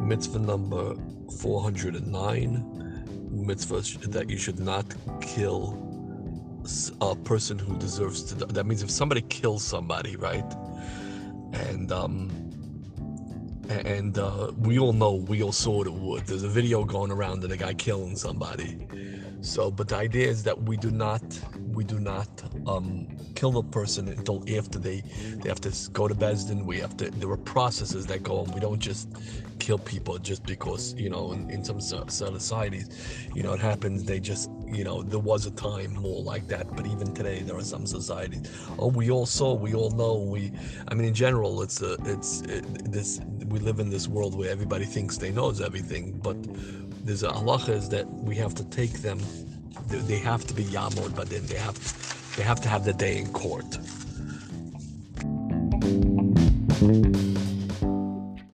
mitzvah number 409, mitzvah that you should not kill a person who deserves to die. That means if somebody kills somebody, right? And we all know, we all saw the wood. There's a video going around of the guy killing somebody. So, but the idea is that we do not kill the person until after they have to go to Beis Din. There are processes that go on. We don't just kill people just because, in some societies, it happens. They just, there was a time more like that, but even today there are some societies. We all know. In general, we live in this world where everybody thinks they knows everything, but there's a halacha is that we have to take them. They have to be yamod, but then they have to have the day in court.